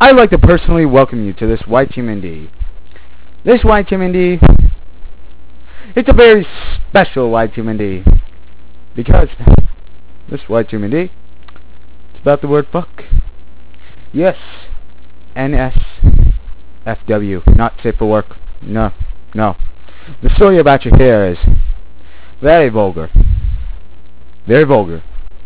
I'd like to personally welcome you to this YTMND. This YTMND, it's a very special YTMND, because this YTMND, it's about the word fuck. Yes, NSFW, not safe for work. No. The story about your hair is very vulgar. Very vulgar.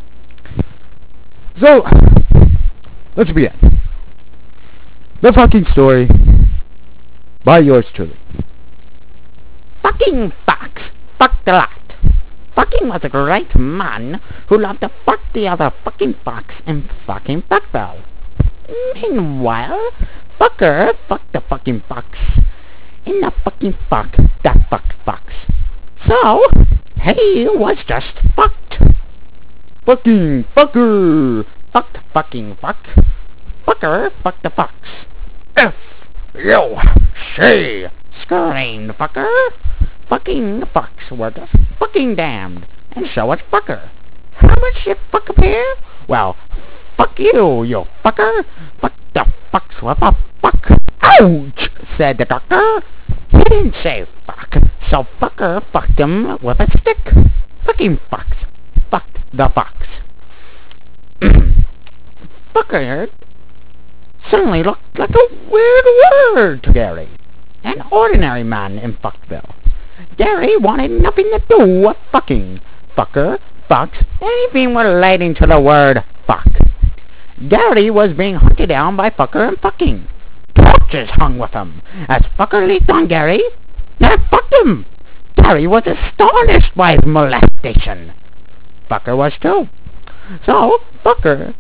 So, let's begin. The fucking story by yours truly. Fucking fox fucked a lot. Fucking was a great man who loved to fuck the other fucking fox in fucking Fuckville. Meanwhile, Fucker fucked the fucking fox in the fucking fuck that fucked fox. So, he was just fucked. Fucking fucker! Fucked fucking fuck. Fucker fucked the fox. F-U-C! Screamed Fucker. Fucking fox was fucking damned, and so was Fucker. How much you fuck up here? Well, fuck you, you fucker. Fuck the fox with a fuck. Ouch! Said the doctor. He didn't say fuck, so Fucker fucked him with a stick. Fucking fox fucked the fox. Fucker suddenly looked like a weird word to Gary, an ordinary man in Fuckville. Gary wanted nothing to do with fucking, fucker, fox, anything relating to the word fuck. Gary was being hunted down by Fucker and fucking. Torches hung with him as Fucker leaped on Gary and fucked him. Gary was astonished by his molestation. Fucker was too. So, fucking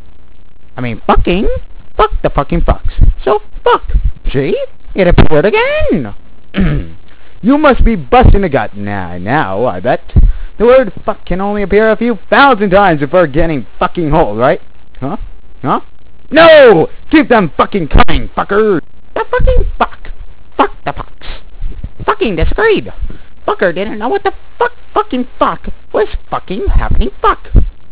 fucked the fucking fox. So, fuck. See? It appeared again. You must be busting a gut. Now, I bet. The word fuck can only appear a few thousand times before getting fucking hold, right? Huh? No! Keep them fucking coming, fucker! The fucking fuck. Fuck the fox. Fucking disagreed. Fucker didn't know what the fucking fuck was fucking happening fuck.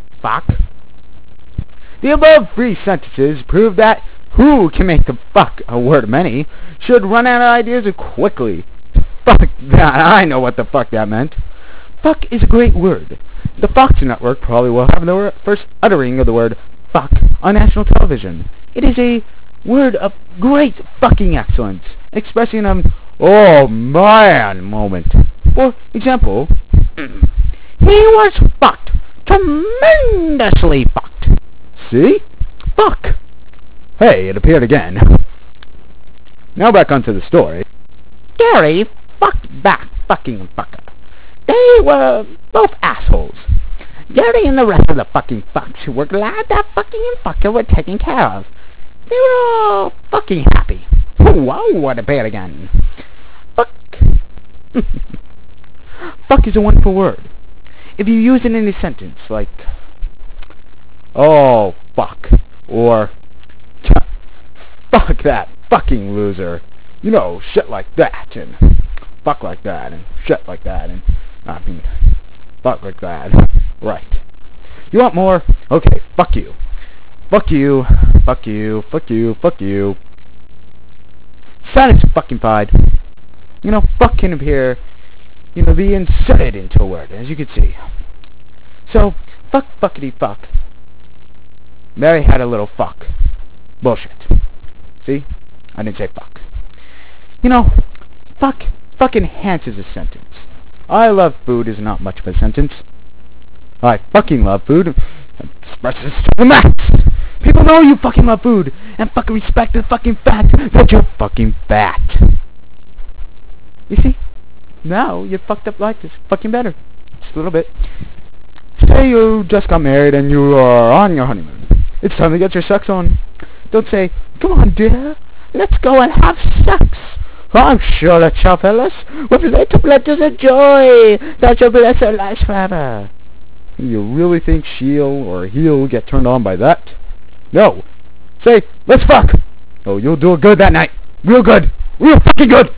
The above three sentences prove that who can make the fuck a word of many should run out of ideas quickly. Fuck that, I know what the fuck that meant. Fuck is a great word. The Fox Network probably will have the first uttering of the word fuck on national television. It is a word of great fucking excellence, expressing an oh man moment. For example, he was fucked. Tremendously fucked. See? Fuck! Hey, it appeared again. Now back onto the story. Gary fucked back fucking Fucker. They were both assholes. Gary and the rest of the fucking fucks who were glad that fucking Fucker were taken care of. They were all fucking happy. Whoa, it appeared again. Fuck. Fuck is a wonderful word. If you use it in a sentence like, oh, fuck, or fuck that fucking loser, you know, shit like that, and fuck like that, and shit like that, and, fuck like that, right. You want more? Okay, fuck you. Fuck you, fuck you, fuck you, fuck you. Satisfucking-fied. You know, fuck can appear, be inserted into a word, as you can see. So, fuckity-fuck. Mary had a little fuck. Bullshit. See? I didn't say fuck. Fuck enhances a sentence. I love food is not much of a sentence. I fucking love food. Expresses to the max. People know you fucking love food, and fucking respect the fucking fact that you're fucking fat. You see? Now, your fucked up life is fucking better. Just a little bit. Say you just got married and you are on your honeymoon. It's time to get your sex on. Don't say, come on dear, let's go and have sex. I'm sure that shall fill us with little glitters of joy that shall bless our lives forever. You really think she'll or he'll get turned on by that? No. Say, let's fuck. Oh, you'll do it good that night. Real good. Real fucking good.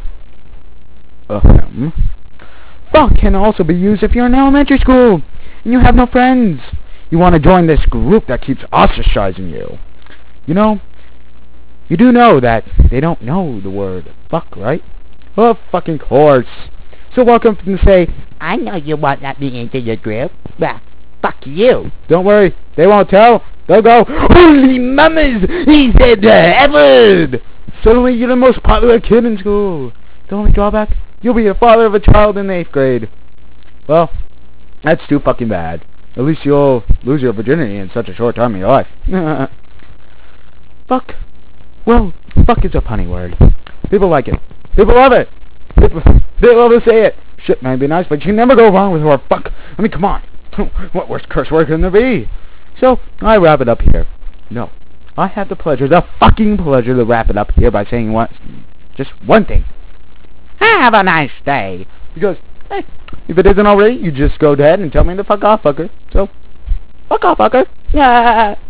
Fuck can also be used if you're in elementary school and you have no friends. You want to join this group that keeps ostracizing you. You do know that they don't know the word fuck, right? Of fucking course. So welcome to say, I know you won't let me into your group. Well, fuck you. don't worry, they won't tell. They'll go, holy mamas, he said the F-word. Suddenly you're the most popular kid in school. The only drawback, you'll be the father of a child in the 8th grade. Well, that's too fucking bad. At least you'll lose your virginity in such a short time in your life. Fuck. Well, fuck is a punny word. People like it. People love it. They love to say it. Shit may be nice, but you can never go wrong with the word fuck. I mean, come on. What worse curse word can there be? So, I wrap it up here. No. I have the fucking pleasure to wrap it up here by saying just one thing. Have a nice day. Because, hey, if it isn't already, you just go ahead and tell me to fuck off, fucker. So, fuck off, fucker. Yeah.